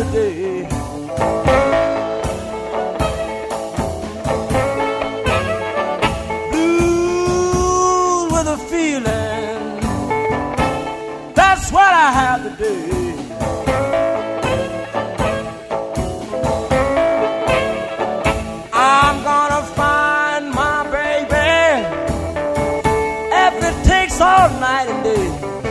day. Blues with a feeling, that's what I have today. I'm gonna find my baby if it takes all night and day.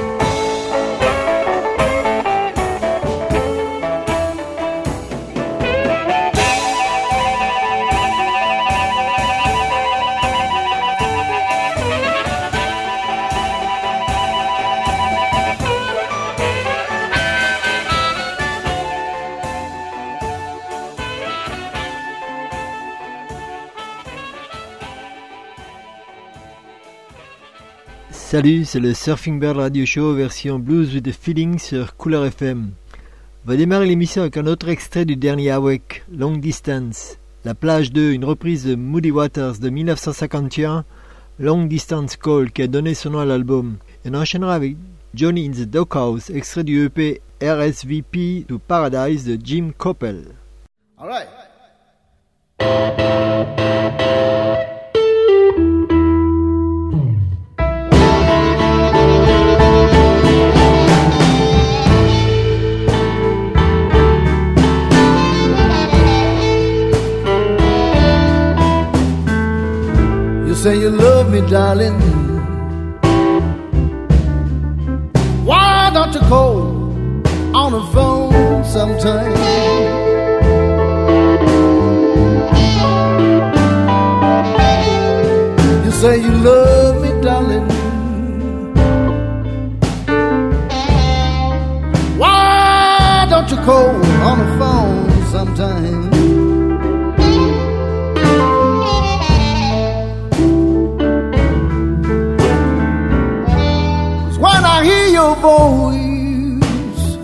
Salut, c'est le Surfing Bird Radio Show version Blues with the Feeling sur Couleur FM. On va démarrer l'émission avec un autre extrait du dernier Awake, Long Distance. La plage 2, une reprise de Muddy Waters de 1951, Long Distance Call, qui a donné son nom à l'album. Et on enchaînera avec Johnny in the Doghouse, extrait du EP RSVP to Paradise de Jim Coppell. All right. Say you love me, darling. Why don't you call on the phone sometime? You say you love me, darling. Why don't you call on the phone sometime? Your voice,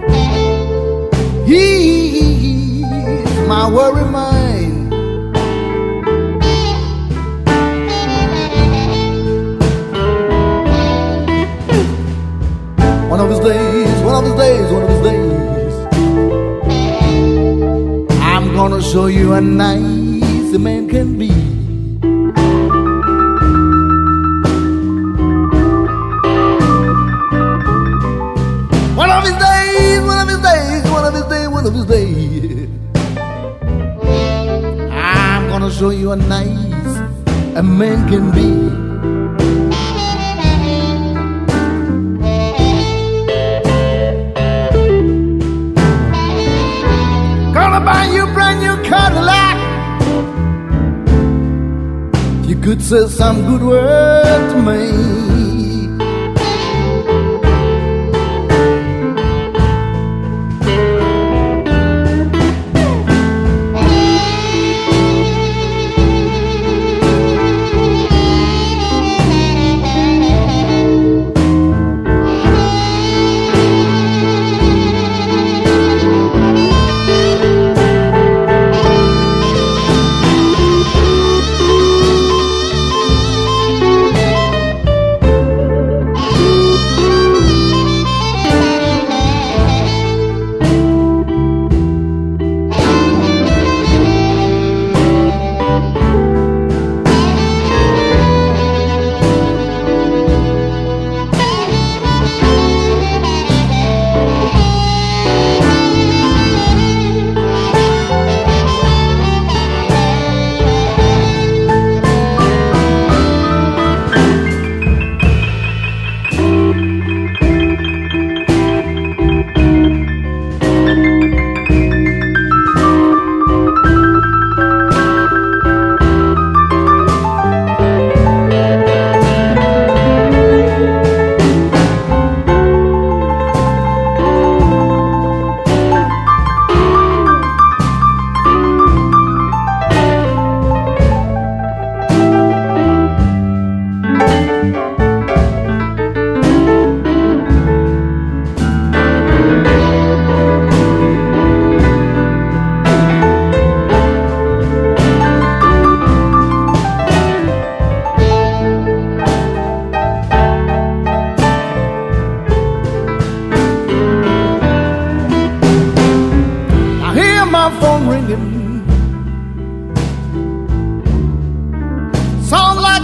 he's my worry mind. One of his days, one of his days, one of his days, I'm gonna show you how nice a man can be. One of his days, I'm gonna show you how nice a man can be. Gonna buy you a brand new Cadillac. You could say some good word to me.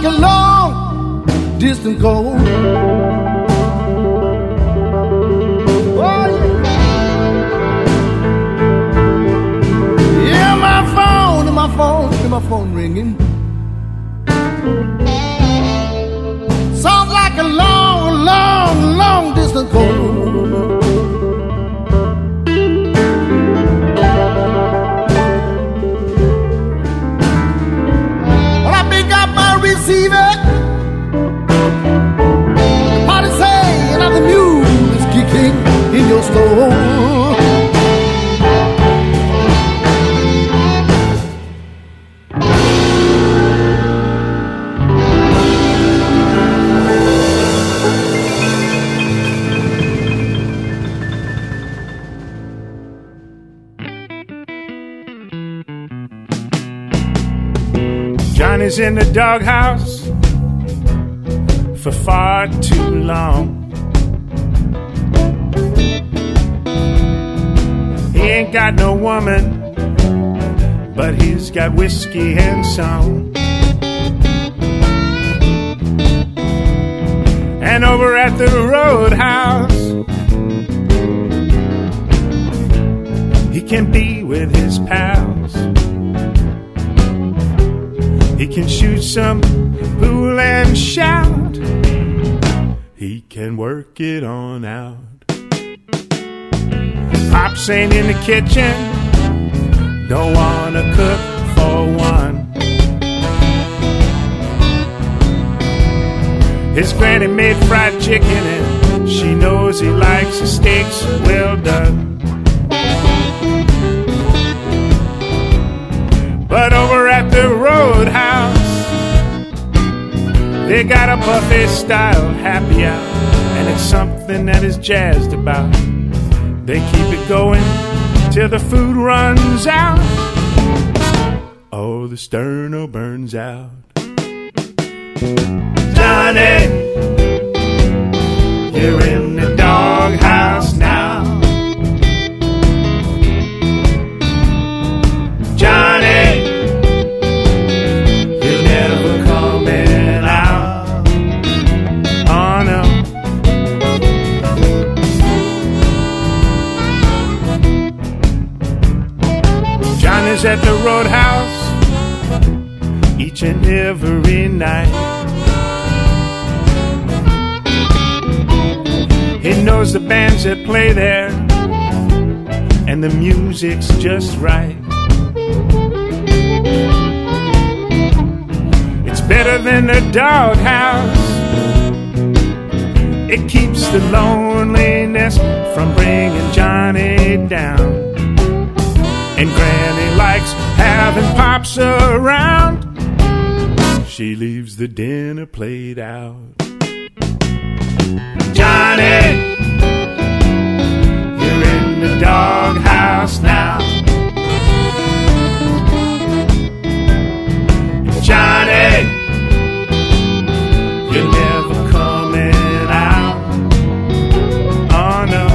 like a long distant call. Oh, yeah, my phone ringing. Sounds like a long, long, long distant call. When I pick up my receiver, the party say another mule is kicking in your store. Johnny's in the doghouse for far too long. He ain't got no woman, but he's got whiskey and song. And over at the roadhouse, he can be with his pals. He can shoot some pool and shout. He can work it on out. Pops ain't in the kitchen, don't wanna cook for one. His granny made fried chicken and she knows he likes his steaks well done. But over at the roadhouse, they got a buffet-style happy hour, and it's something that is jazzed about. They keep it going till the food runs out. Oh, the sterno burns out. Johnny, you're in the doghouse now. Johnny, you're never coming out. Oh no. Johnny's at the roadhouse each and every night. He knows the bands that play there, and the music's just right. It's better than the doghouse. It keeps the loneliness from bringing Johnny down. And Granny likes having Pops around. She leaves the dinner plate out. Johnny, you're in the doghouse now. Johnny, you're never coming out. Oh no.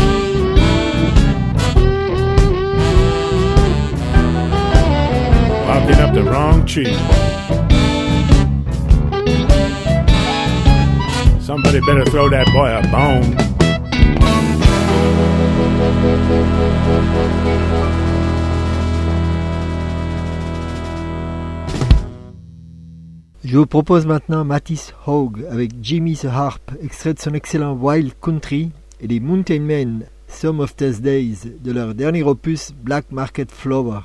Barking up the wrong tree. Somebody better throw that boy a bone. Je vous propose maintenant Mattis Hogue avec Jimmy the Harp, extrait de son excellent Wild Country, et les Mountain Men, Some of These Days, de leur dernier opus Black Market Flower.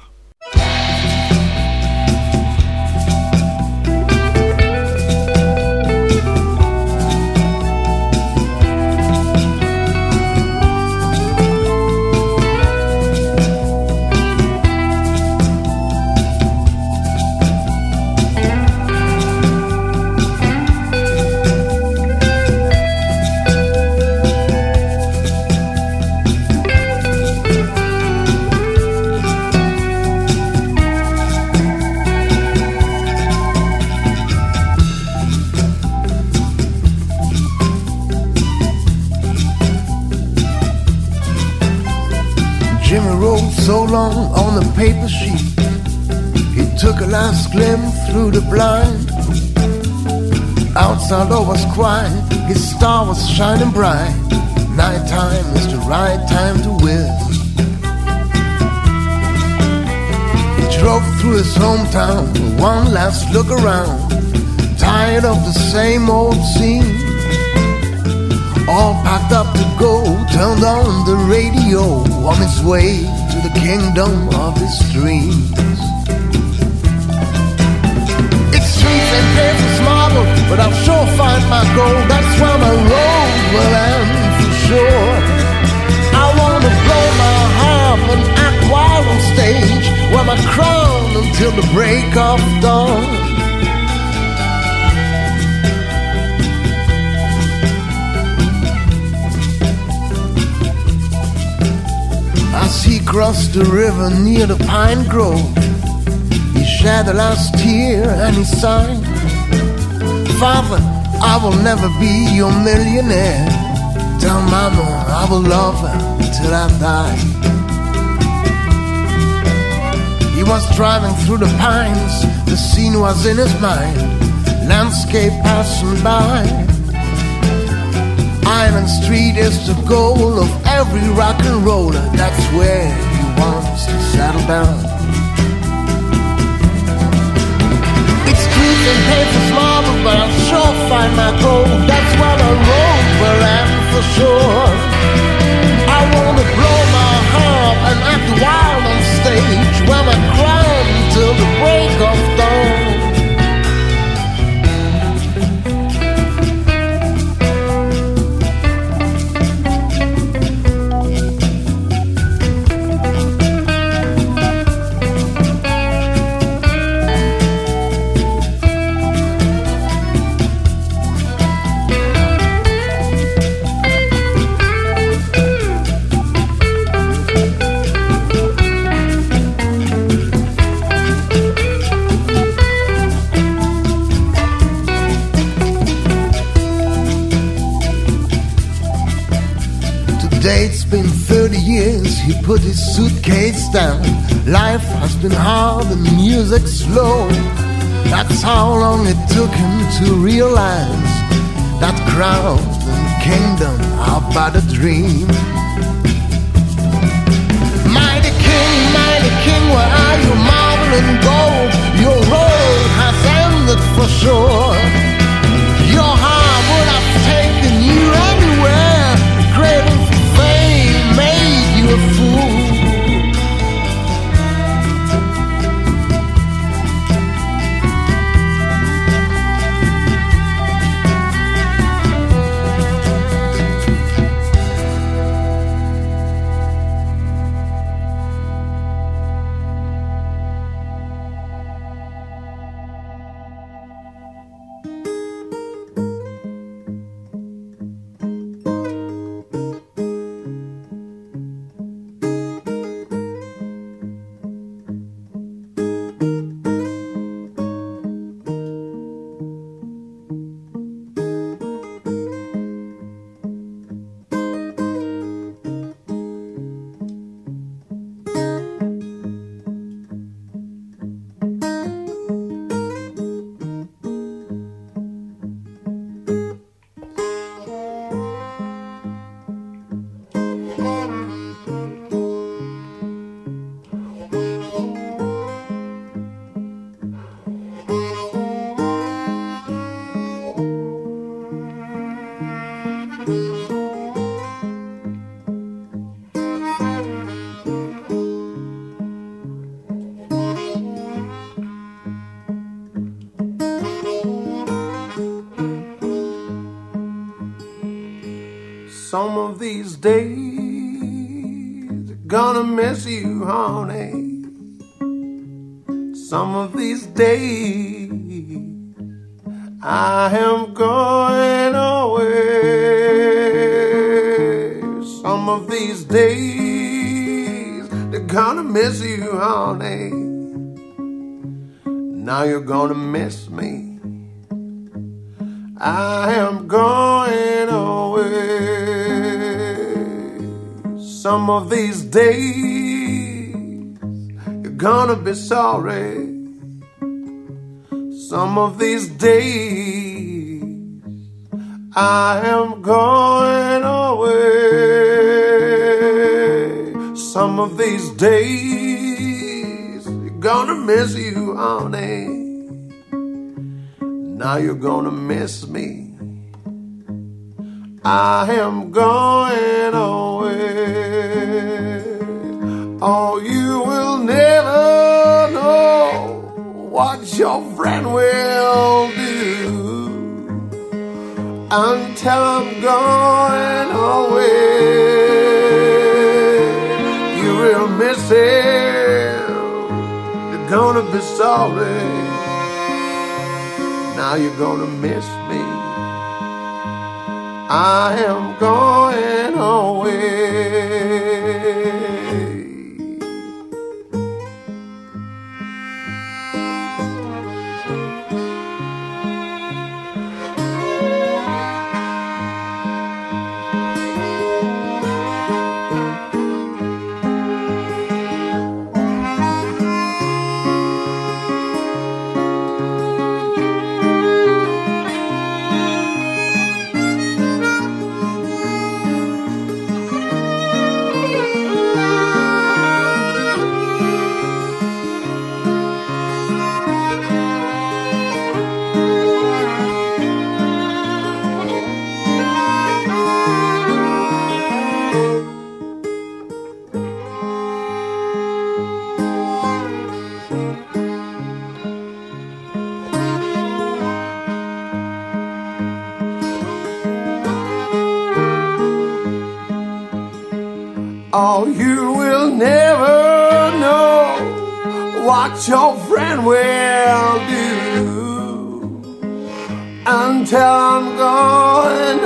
Jimmy wrote so long on the paper sheet. He took a last glimpse through the blind. Outside all was quiet, his star was shining bright. Nighttime is the right time to whiz. He drove through his hometown with one last look around. Tired of the same old scene. All packed up to go, turned on the radio, on his way to the kingdom of his dreams. It's streets and pavements marble, but I'll sure find my goal. That's where my road will end for sure. I wanna blow my harp and act wild on stage, wear my crown until the break of dawn. As he crossed the river near the pine grove, he shed the last tear and he sighed, Father, I will never be your millionaire. Tell Mama I will love her till I die. He was driving through the pines, the scene was in his mind, landscape passing by. Island Street is the goal of every rock and roller. That's where he wants to settle down. It's streets and pavements marble, but I'll sure find my goal. That's where the road will end for sure. I wanna blow my harp and act wild on stage, wear my crown till the break of dawn. It's been 30 years, he put his suitcase down. Life has been hard and music slow. That's how long it took him to realize that crown and kingdom are but a dream. Mighty king, where are you, marble and gold? Your road has ended for sure. Your heart would have taken you anywhere, craving for fame made you a fool. these days are gonna miss you, honey. Some of these days I am going away. Some of these days they're gonna miss you, honey. Now you're gonna miss me. I am going away. Some of these days you're gonna be sorry. Some of these days I am going away. Some of these days you're gonna miss you, honey. Now you're gonna miss me. I am going away. Oh, you will never know what your friend will do until I'm going away. You will miss him. You're gonna be sorry. Now you're gonna miss me. I am going away. Oh, you will never know what your friend will do until I'm going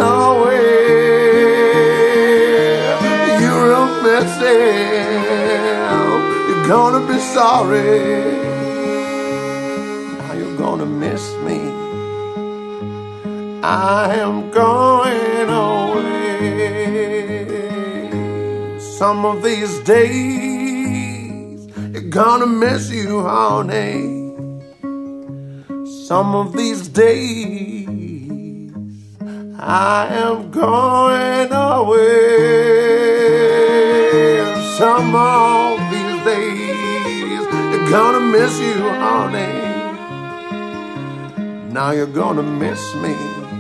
away. You will miss him. You're gonna be sorry. Now you're gonna miss me. I am going away. Some of these days you're gonna miss you, honey. Some of these days I am going away. Some of these days you're gonna miss you, honey. Now you're gonna miss me.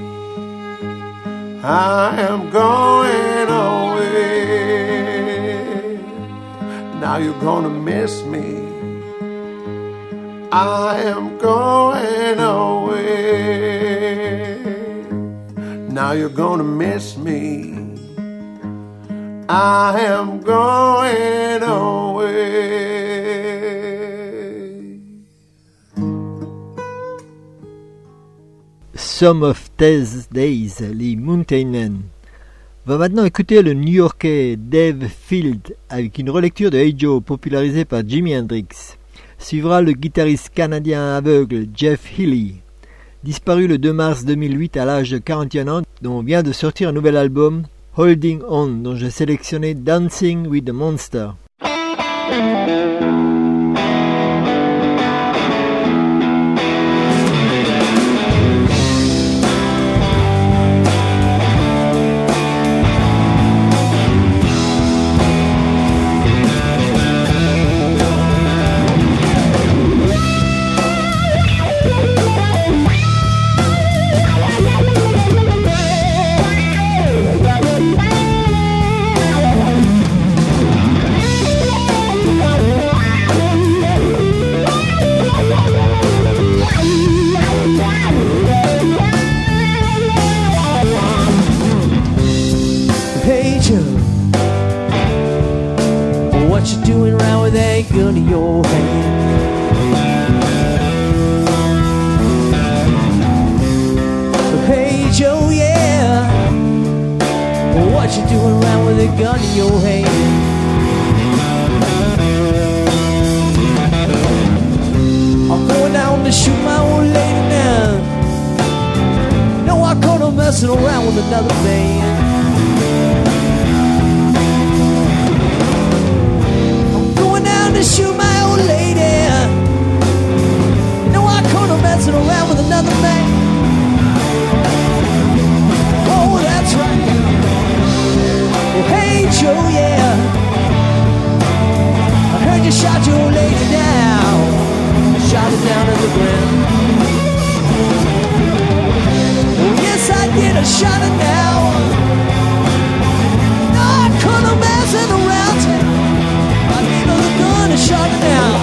I am going away. Now you're gonna miss me. I am going away. Now you're gonna miss me. I am going away. Some of These Days, les Mountain Men. On va maintenant écouter le New-Yorkais Dave Field avec une relecture de Hey Joe popularisée par Jimi Hendrix. Suivra le guitariste canadien aveugle Jeff Healey, disparu le 2 mars 2008 à l'âge de 41 ans, dont vient de sortir un nouvel album, Holding On, dont j'ai sélectionné Dancing with the Monster. what you doing around with that gun in your hand? Hey Joe, yeah, what you doing around with a gun in your hand? I'm going down to shoot my old lady now. No, I caught her messing around with another man. I'm going down to shoot my old lady. No, I caught her messing around with another man. Oh, that's right. Oh, hey Joe, yeah, I heard you shot your old lady down. Shot it down to the ground. Oh, yes, I did. I shot it down. No, I couldn't mess it around. I gave her the gun and shot it down.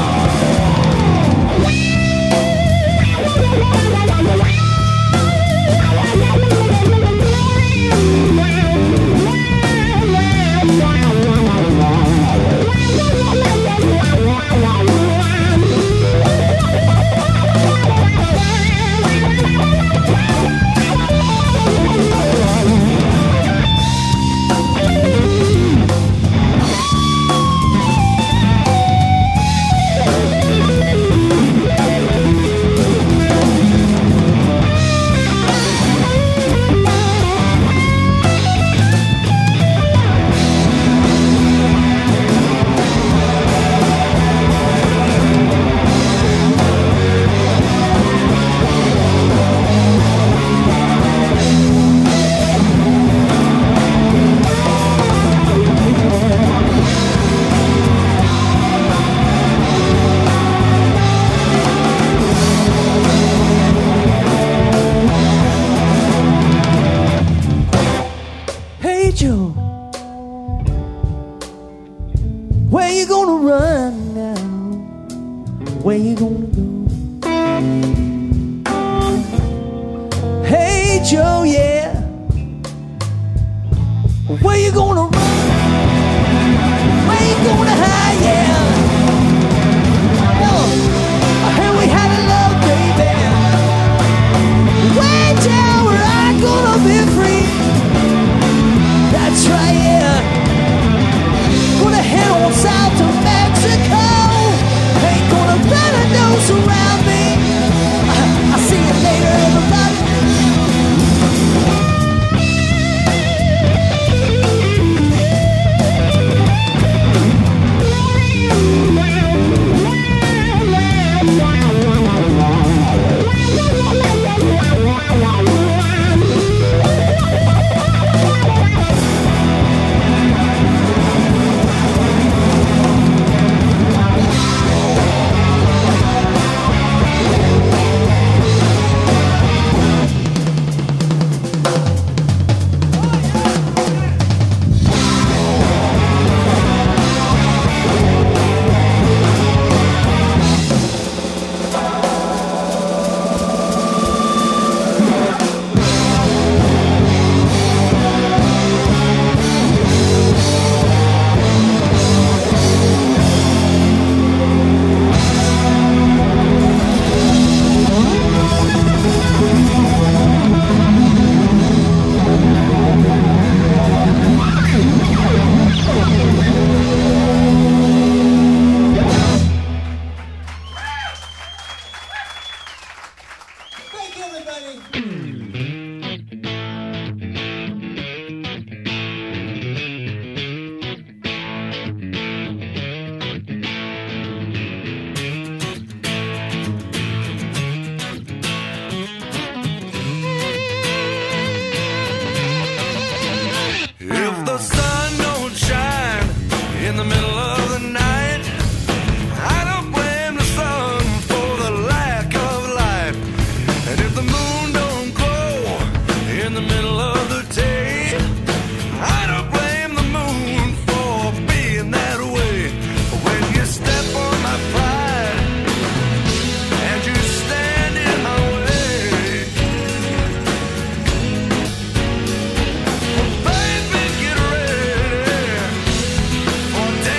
Where you gonna run now? Where you gonna go? Hey Joe, yeah, where you gonna run? Where you gonna hide, yeah? No, I heard we had a love, baby. Way down where I'm gonna be free. That's right, yeah. Gonna head on south to Mexico. Ain't gonna let a nose around me. I'll see you later, everybody. For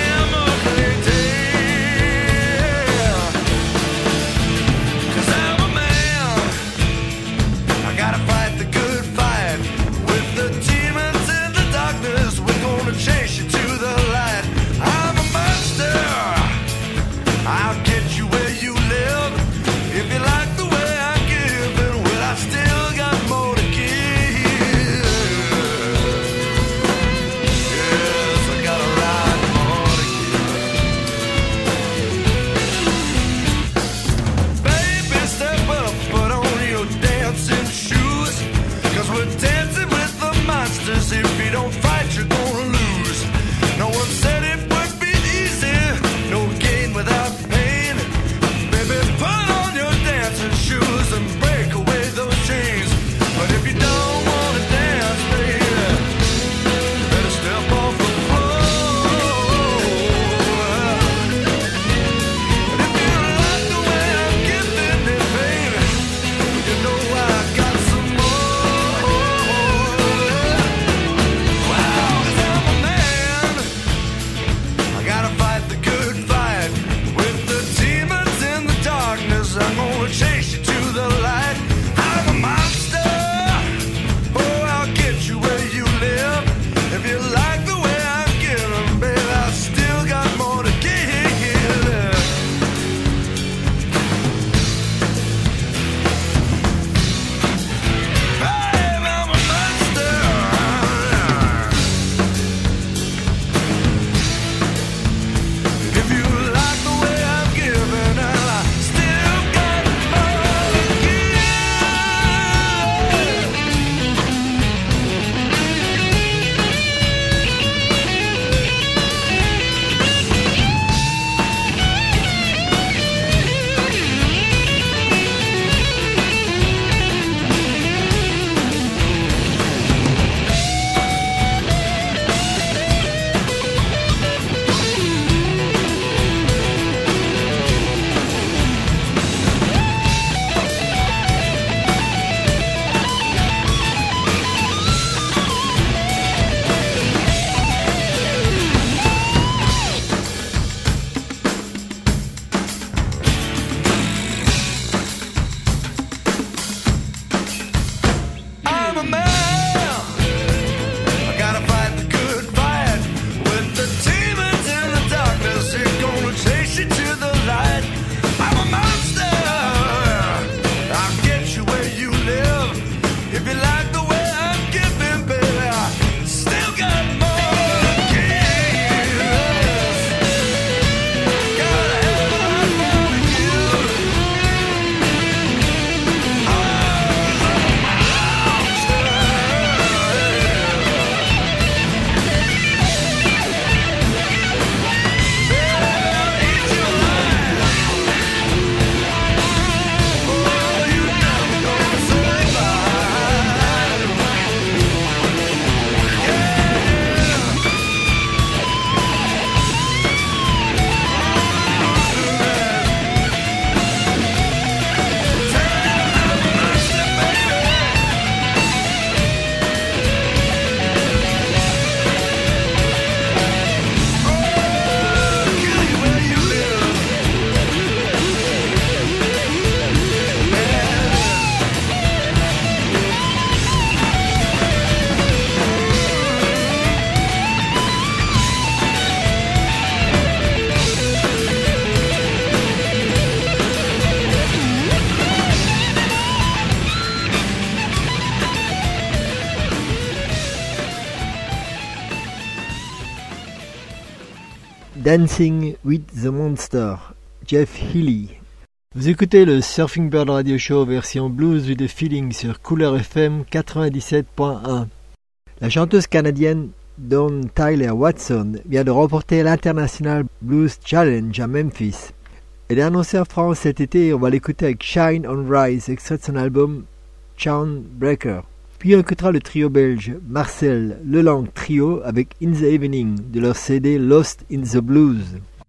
Dancing with the Monster, Jeff Healey. Vous écoutez le Surfing Bird Radio Show version blues with the feeling sur Cooler FM 97.1. La chanteuse canadienne Dawn Tyler Watson vient de remporter l'International Blues Challenge à Memphis. Elle est annoncée en France cet été et on va l'écouter avec Shine on Rise, extrait de son album Charm Breaker. Puis on écoutera le trio belge Marcel Lelang Trio avec In the Evening de leur CD Lost in the Blues.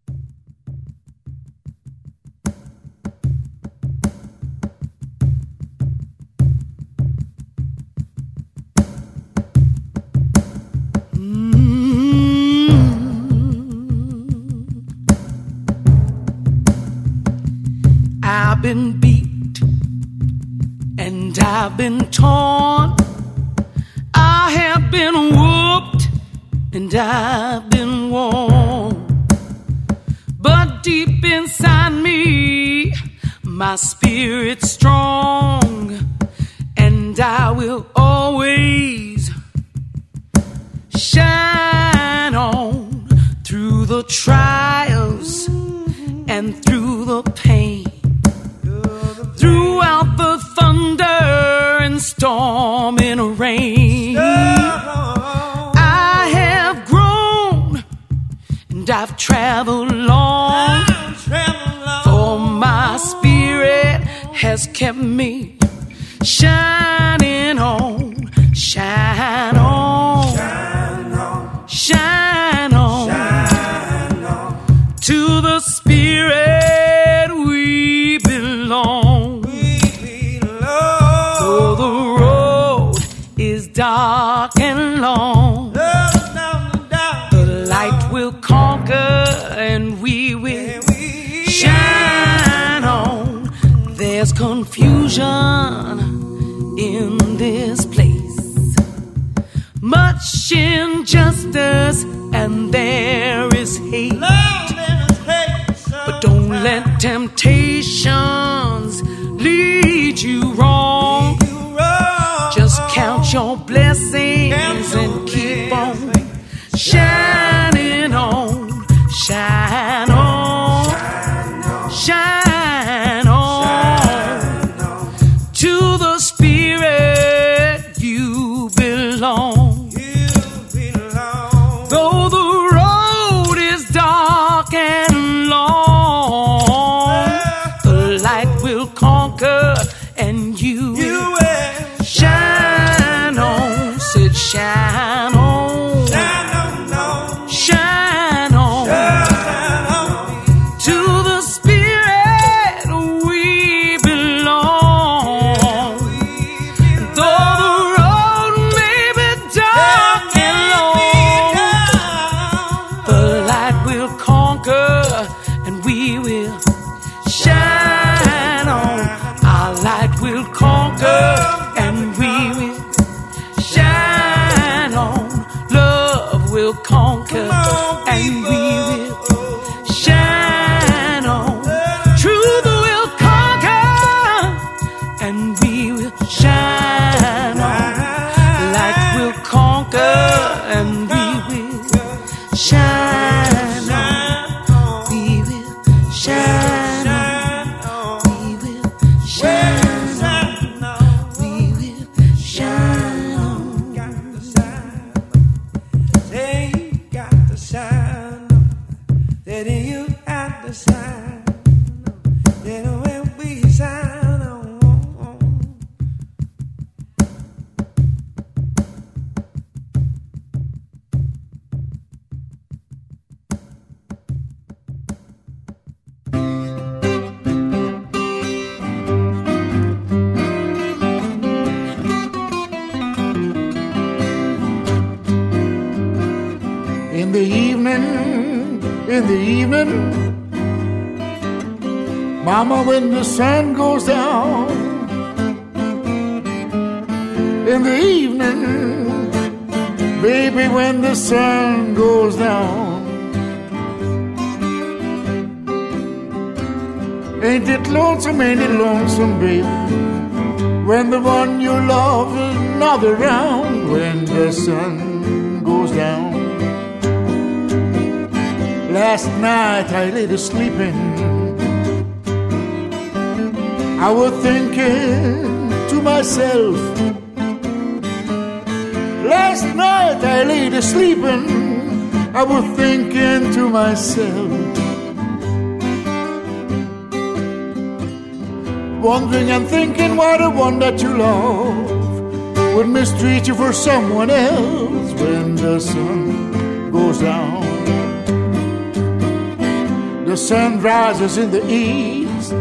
I've been beat and I've been torn. I have been whooped and I've been worn. But deep inside me, my spirit's strong, and I will always shine on through the trials and through the pain. Throughout the thunder and storm and rain, I have grown and I've traveled long, for my spirit has kept me shining on, shine on, shine on, to the spirit we belong. Dark and long, the light will conquer and we will shine on. There's confusion in this place, much injustice and there is hate. But don't let temptations lead you wrong. Just count your blessings and keep on shining on, shine on, shine on, to the spirit you belong. Though the road is dark and long, the light will conquer and you will shine on, said shine on, shine on, to the spirit we belong. Though the road may be dark and long, the light will conquer and we will shine on. Our light will conquer and we will shine on. Love will conquer and we will shine on. Truth will conquer and we will shine on. Light will conquer and we will shine on. We will shine on. We will shine on. We will shine on. Say you got the shine on. That you got the shine on. That when we shine on. In the evening, Mama, when the sun goes down. In the evening, baby, when the sun goes down. Ain't it lonesome, baby, when the one you love is not around, when the sun goes down. Last night I lay sleeping. I was thinking to myself. Last night I lay sleeping. I was thinking to myself. Wondering and thinking what the one that you love would mistreat you for someone else when the sun goes down. The sun rises in the east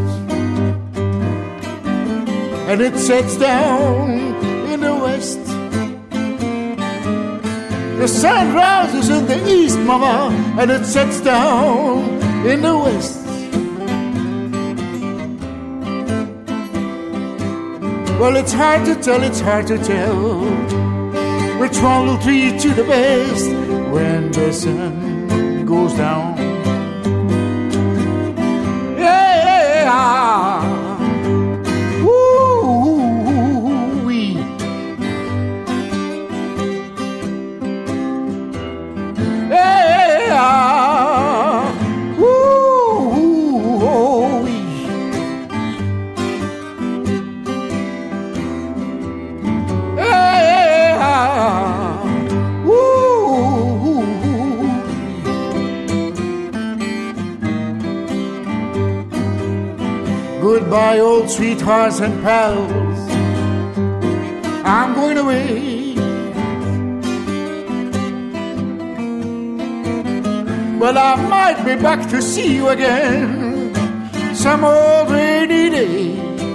and it sets down in the west. The sun rises in the east, mama, and it sets down in the west. Well, it's hard to tell which one will treat you the best when the sun goes down. Yeah, woo-wee. Yeah, woo-wee. Goodbye, old sweethearts and pals. I'm going away, but I might be back to see you again some old rainy day.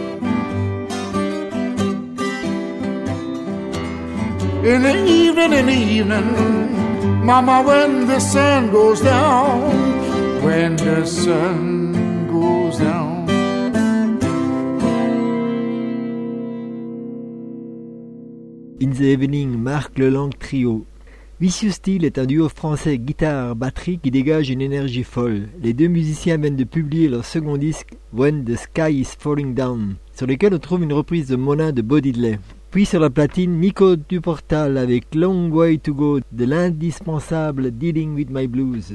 In the evening, mama, when the sun goes down, when the sun goes down. In the Evening, Marc Lelang Trio. Vicious Steel est un duo français guitare-batterie qui dégage une énergie folle. Les deux musiciens viennent de publier leur second disque When the Sky is Falling Down, sur lequel on trouve une reprise de Mona de Bo Diddley. Puis sur la platine, Nico Duportal avec Long Way to Go de l'indispensable Dealing with My Blues.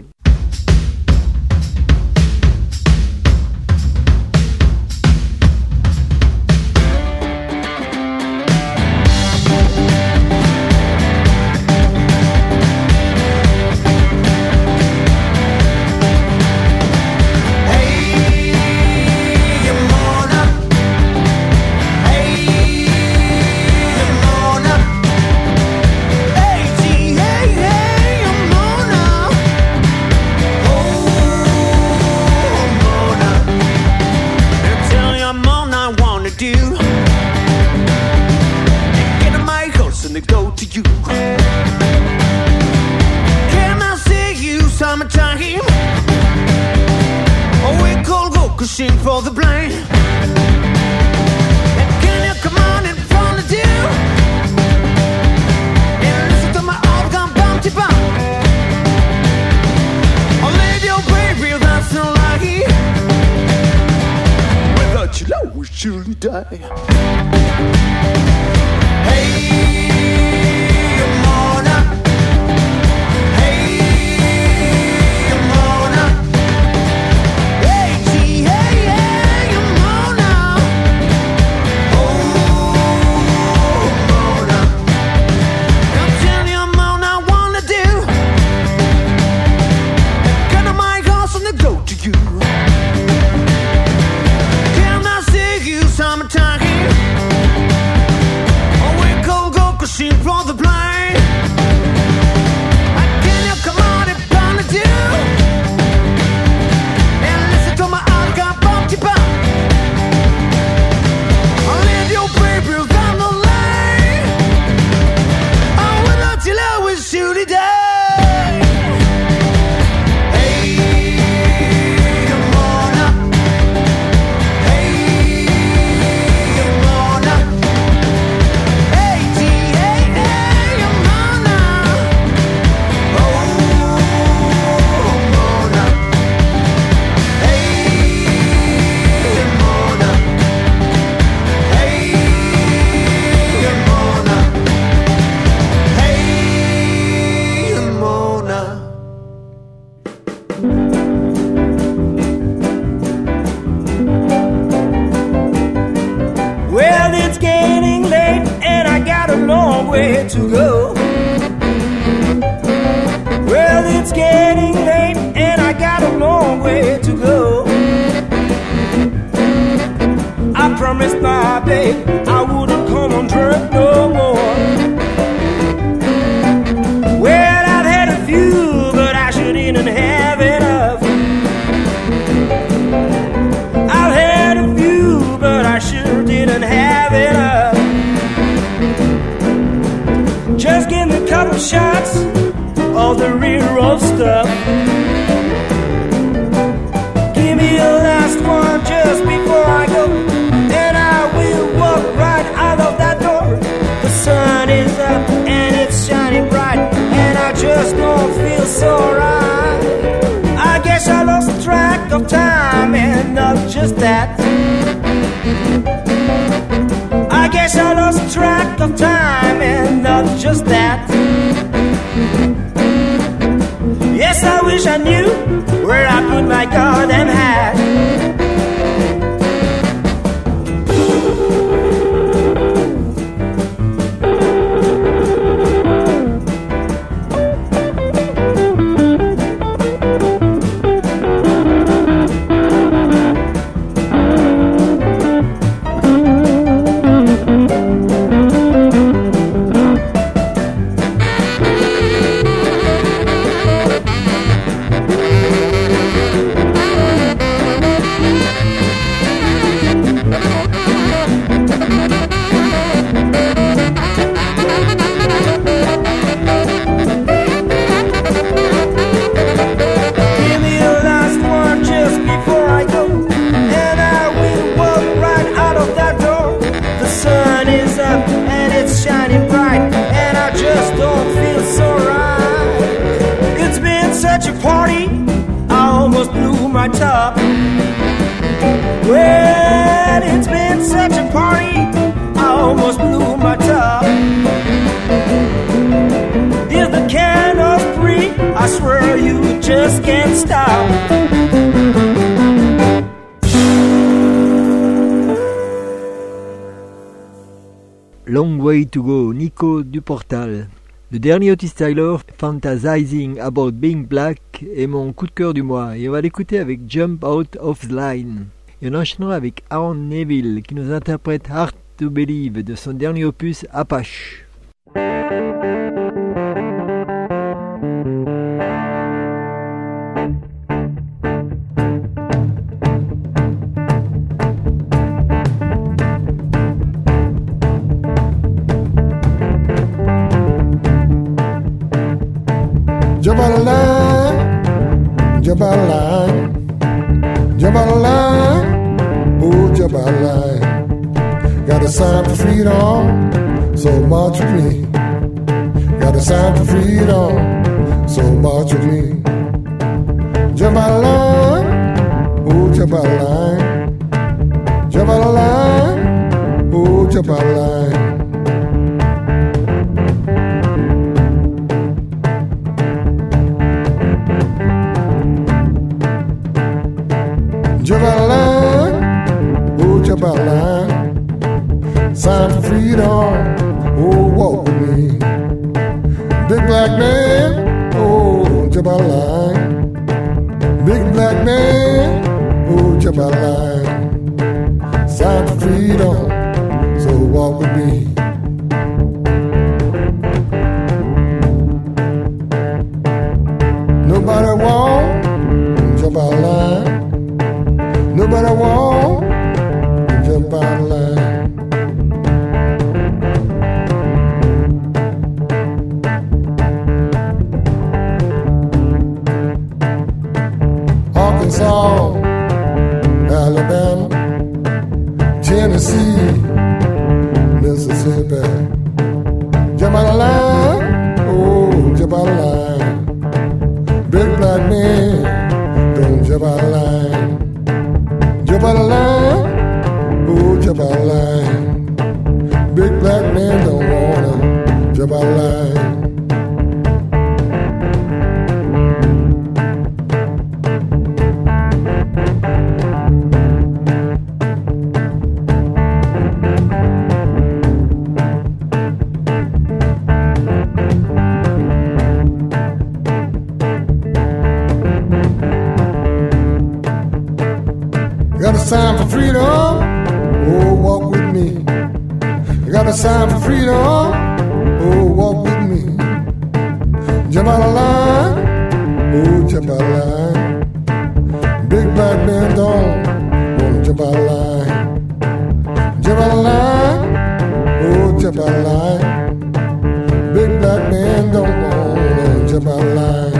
For the blame, and can you come on in front of you and listen to my all-gone bounty bomb? I'll leave your baby, that's no lie. Without you, love will surely die. Hey, Mona. Can I see you sometime? Well, it's getting late and I got a long way to go. Well, it's getting late and I got a long way to go. I promised my babe I wouldn't come on drunk no more. Well, I've had a few, but I sure didn't have enough. I've had a few, but I sure didn't have enough. Just give me a couple shots of the real stuff. Give me a last one just before I go, and I will walk right out of that door. The sun is up and it's shining bright, and I just don't feel so right. I guess I lost track of time, and not just that. I guess I lost track of time, and not just that. Yes, I wish I knew where I put my goddamn hat. Well, it's been such a party, I almost blew my top. If the candle's free, I swear you just can't stop. Long Way to Go, Nico du Portal. Le dernier Otis Tyler, Fantasizing About Being Black, est mon coup de cœur du mois et on va l'écouter avec Jump Out of the Line. Et on enchaînera avec Aaron Neville qui nous interprète Hard to Believe de son dernier opus Apache. Jump out of line, jump out of line, jump out of line, oh, jump out of line. Got a sign for freedom, so march with me. Got a sign for freedom, so march with me. Jump out of line, oh, jump out of line, jump out of line, oh, jump out of line. Jump out of line, oh, jump out of line. Sign for freedom, oh, walk with me. Big black man, oh, jump out of line. Big black man, oh, jump out of line. Sign for freedom, so walk with me. Nobody won't jump out of line. Nobody won't jump out of line. Arkansas, Alabama, Tennessee, Mississippi. Jump out of line, oh, jump out of line. Big black man, don't jump out of line. Jump out of line, oh, jump out of line. Big black man don't wanna jump out of line. sign for freedom. Oh, walk with me. You got a sign for freedom. Oh, walk with me. Jump out of line. Oh, jump out of line. Big black man don't wanna jump out of line. Jump out of line. Oh, jump out of line. Big black man don't wanna jump out of line.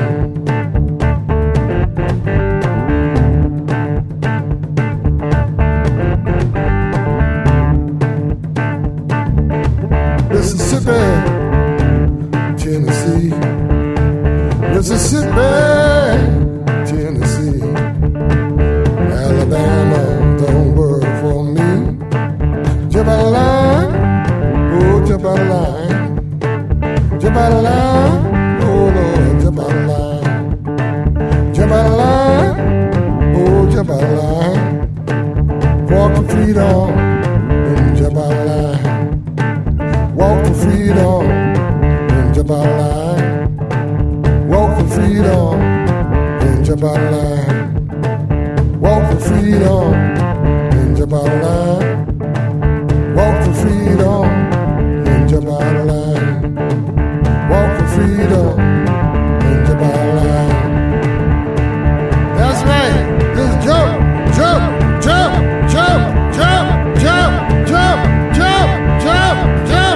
Mississippi, Tennessee, Mississippi, Tennessee, Alabama, don't work for me. Jump out of line, oh, jump out of line, jump out of line, oh Lord, jump out of line, jump out of line, oh, jump out of line, walk for freedom, and jump out of line. Walk for freedom and jump out of line. Walk for freedom and jump out of line. Walk for freedom and jump out of line. Walk for freedom and jump out of line. Walk for freedom and jump out of line. That's right. Just jump, jump, jump, jump, jump, jump, jump, jump, jump, jump.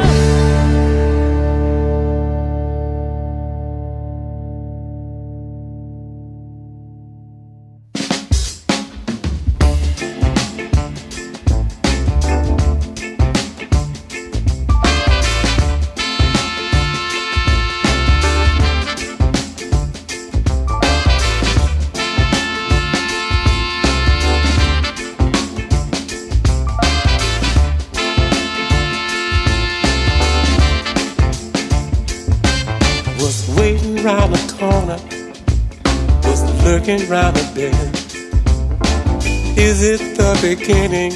Round the corner, was lurking round the bend. Is it the beginning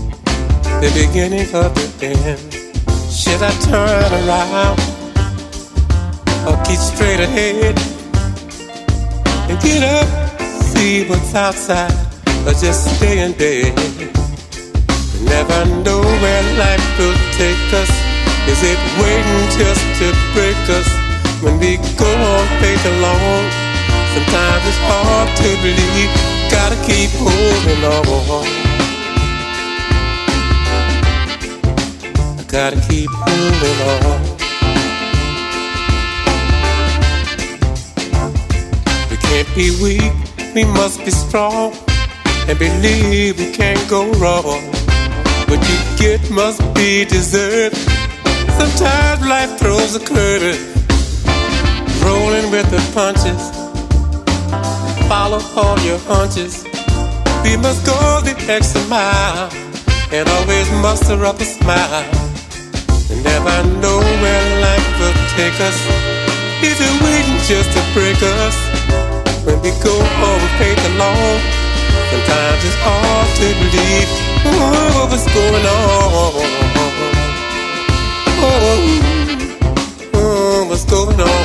of the end? Should I turn around or keep straight ahead and get up, see what's outside, or just stay in bed? We never know where life will take us. Is it waiting just to break us? When we go on faith alone, sometimes it's hard to believe. Gotta keep holding on. I gotta keep holding on. We can't be weak, we must be strong, and believe we can't go wrong. What you get must be deserved. Sometimes life throws a curve, rolling with the punches. Follow all your hunches. We must go the extra mile and always muster up a smile. We never know where life will take us. Is it waiting just to break us? When we go over faith alone, sometimes it's hard to believe what's going on. What's going on?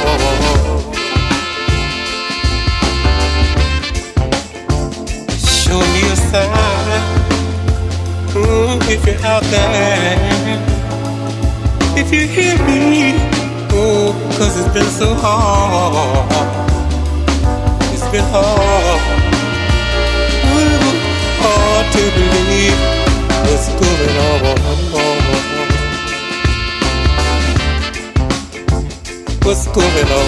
Show me a sign, if you're out there, if you hear me, oh, 'cause it's been so hard, it's been hard to believe what's going on. What's going on?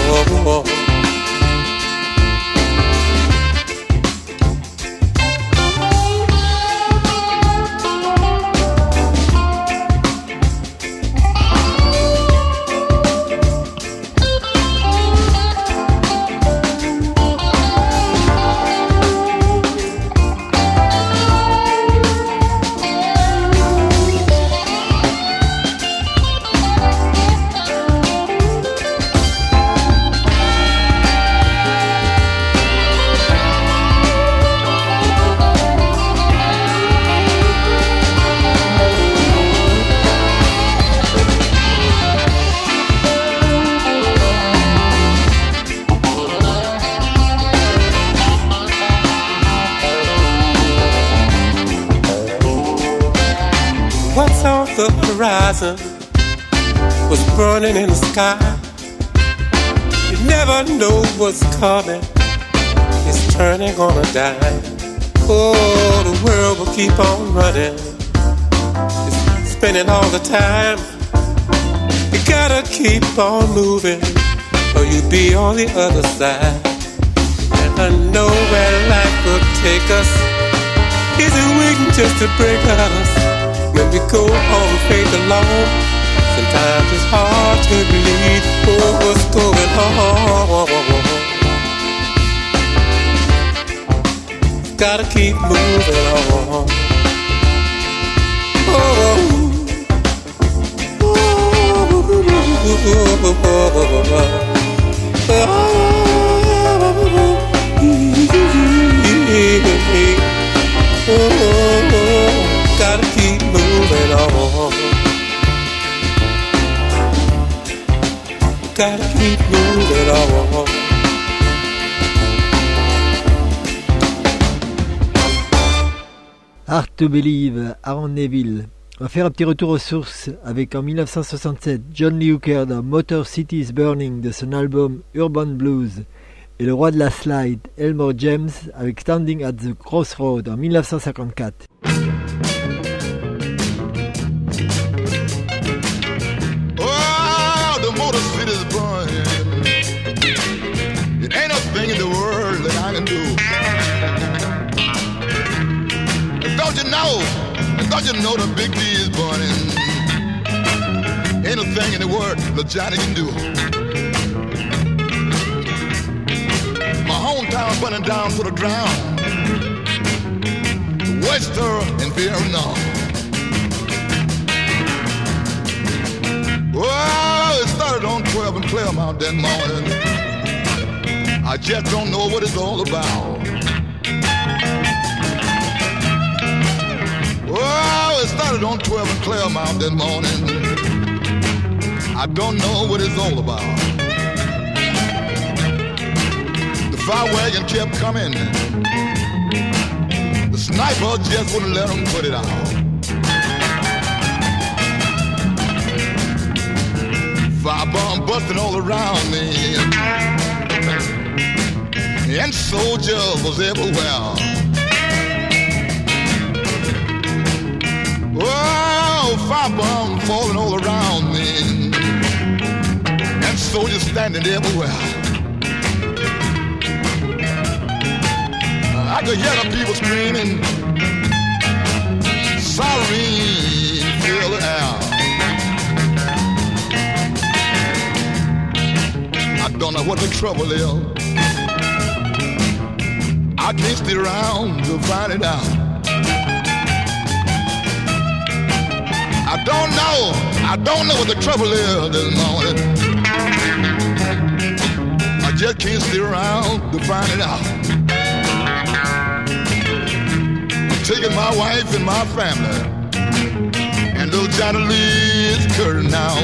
horizon was burning in the sky. You never know what's coming. It's turning on a dime. Oh, the world will keep on running. It's spinning all the time. You gotta keep on moving, or you'll be on the other side. And I know where life will take us. Isn't waiting just to break us. When we go on faith alone, sometimes it's hard to believe what's going on. Gotta keep moving on. Gotta keep moving on. Gotta keep moving on. Hard to Believe, Aaron Neville. On va faire un petit retour aux sources avec en 1967 John Lee Hooker dans Motor City is Burning de son album Urban Blues et le roi de la slide Elmore James avec Standing at the Crossroad en 1954. Oh, the Motor City is burning. It ain't a thing in the world that I can do. Don't you know the Big D is burning? Ain't a thing in the world that Johnny can do. My hometown burning down to the ground. Wester and Vietnam. Well, it started on 12 and Claremont that morning. I just don't know what it's all about. Oh, it started on 12 and Claremont that morning. I don't know what it's all about. The fire wagon kept coming. The sniper just wouldn't let them put it out. Firebomb busting all around me. And soldiers was everywhere. Oh, firebomb falling all around me, and soldiers standing everywhere. I could hear the people screaming, siren, fill the air. I don't know what the trouble is. I can't stay around to find it out. I don't know what the trouble is this morning. I just can't stay around to find it out. I'm taking my wife and my family, and little Johnny Lee is curtain now.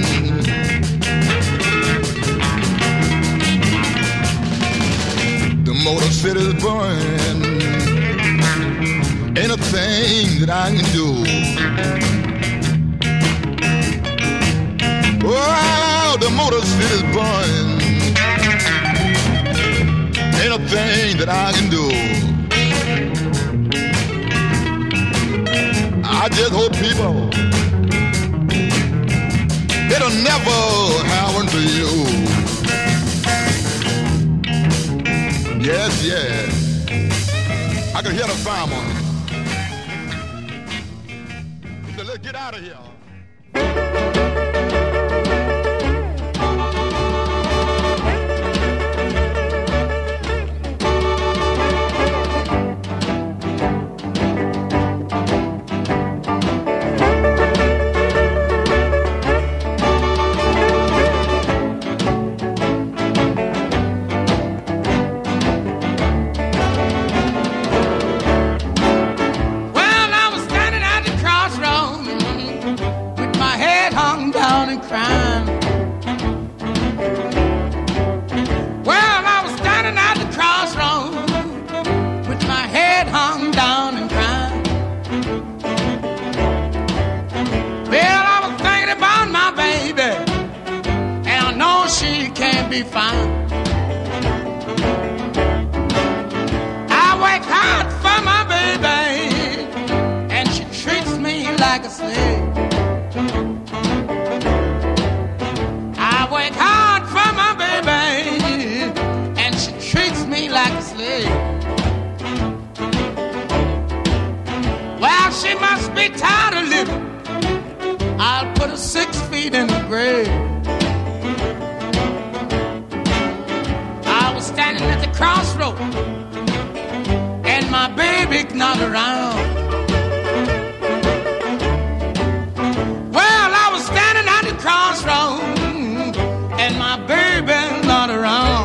The Motor City's burning. Ain't a thing that I can do. Oh, the Motor City's burning. Ain't a thing that I can do. I just hope people, it'll never happen to you. Yes, yes. I can hear the fireman. He said, let's get out of here. Well, I was standing at the crossroads with my head be found. I work hard for my baby, and she treats me like a slave. I work hard for my baby, and she treats me like a slave. Well, she must be tired of living. I'll put her 6 feet in the grave. I was standing at the crossroad, and my baby not around. Well, I was standing at the crossroad, and my baby not around.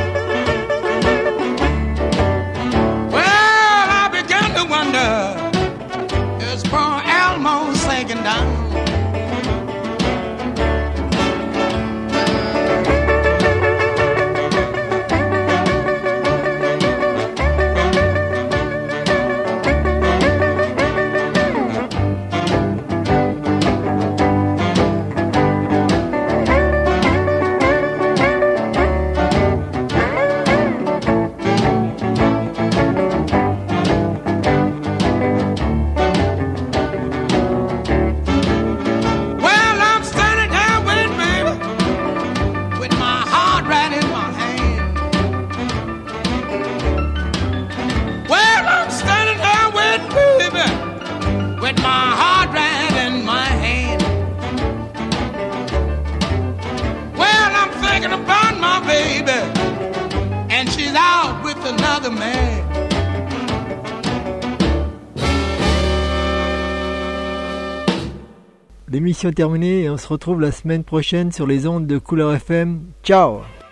Well, I began to wonder, is poor Elmo sinking down? L'émission est terminée et on se retrouve la semaine prochaine sur les ondes de Couleur FM. Ciao!